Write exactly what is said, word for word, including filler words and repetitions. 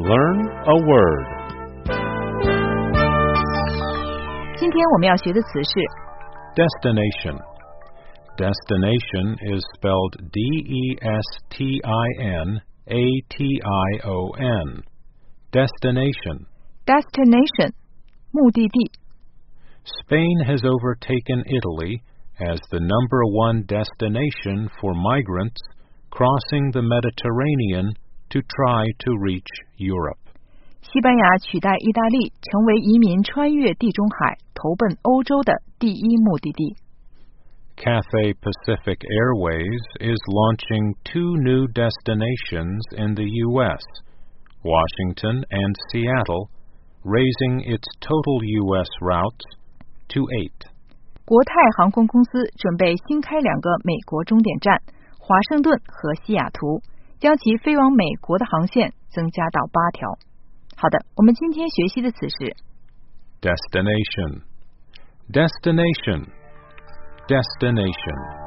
Learn a word. 今天我们要学的词是 Destination. Destination is spelled D E S T I N A T I O N. Destination. destination 目的地。 Spain has overtaken Italy as the number one destination for migrants crossing the Mediterranean to try to reach Europe. 西班牙取代意大利成为移民穿越地中海投奔欧洲的第一目的地。 Cathay Pacific Airways is launching two new destinations in the U S, Washington and Seattle, raising its total U S routes to eight. 国泰航空公司准备新开两个美国终点站，华盛顿和西雅图，将其飞往美国的航线增加到八条。好的，我们今天学习的词是 Destination. Destination. Destination.